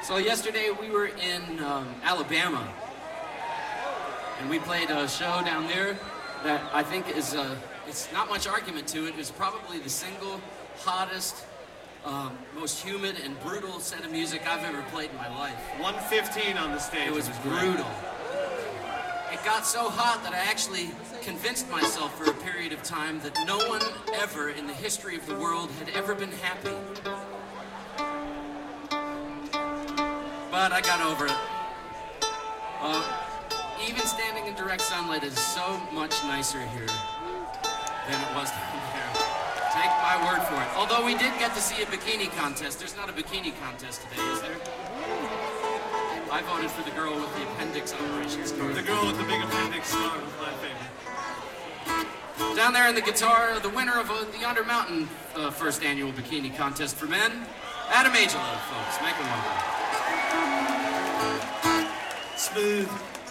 So yesterday we were in Alabama, and we played a show down there that I think is, it's not much argument to it. It's probably the single hottest, most humid and brutal set of music I've ever played in my life. 115 on the stage. It was brutal. It got so hot that I actually convinced myself for a period of time that no one ever in the history of the world had ever been happy. But I got over it. Even standing in direct sunlight is so much nicer here than it was down there. Take my word for it. Although we did get to see a bikini contest. There's not a bikini contest today, is there? I voted for the girl with the appendix operation story. The girl with the big appendix scar was my favorite. Down there in the guitar, the winner of the Under Mountain first annual bikini contest for men, Adam Angelou, folks. Make him welcome. Smooth.